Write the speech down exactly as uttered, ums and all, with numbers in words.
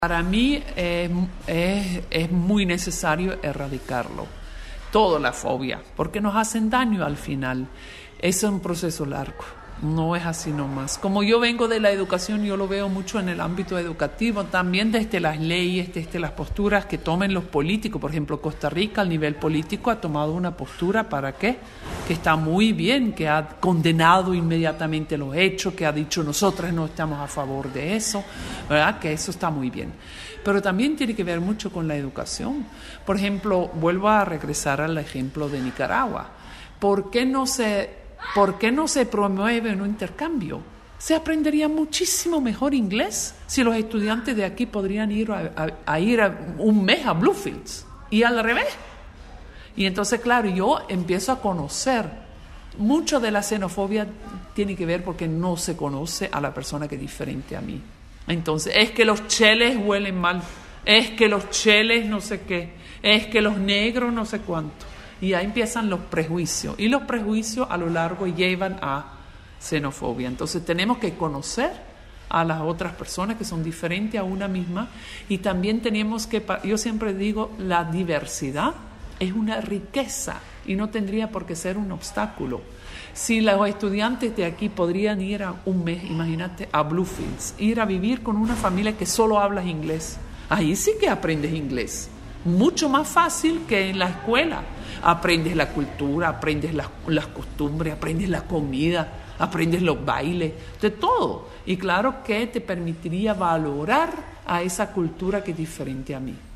Para mí es, es, es muy necesario erradicarlo, toda la fobia, porque nos hacen daño al final. Es un proceso largo, no es así nomás. Como yo vengo de la educación, yo lo veo mucho en el ámbito educativo, también desde las leyes, desde las posturas que tomen los políticos. Por ejemplo, Costa Rica, al nivel político, ha tomado una postura, ¿para qué? Que está muy bien, que ha condenado inmediatamente los hechos, que ha dicho nosotros no estamos a favor de eso, ¿verdad? Que eso está muy bien. Pero también tiene que ver mucho con la educación. Por ejemplo, vuelvo a regresar al ejemplo de Nicaragua. ¿Por qué no se, por qué no se promueve un intercambio? Se aprendería muchísimo mejor inglés si los estudiantes de aquí podrían ir a, a, a ir a un mes a Bluefields y al revés. Y entonces, claro, yo empiezo a conocer. Mucho de la xenofobia tiene que ver porque no se conoce a la persona que es diferente a mí. Entonces, es que los cheles huelen mal, es que los cheles no sé qué, es que los negros no sé cuánto. Y ahí empiezan los prejuicios. Y los prejuicios a lo largo llevan a xenofobia. Entonces, tenemos que conocer a las otras personas que son diferentes a una misma. Y también tenemos que, yo siempre digo, la diversidad es una riqueza y no tendría por qué ser un obstáculo. Si los estudiantes de aquí podrían ir a un mes, imagínate, a Bluefields, ir a vivir con una familia que solo habla inglés, ahí sí que aprendes inglés. Mucho más fácil que en la escuela. Aprendes la cultura, aprendes las, las costumbres, aprendes la comida, aprendes los bailes, de todo. Y claro que te permitiría valorar a esa cultura que es diferente a mí.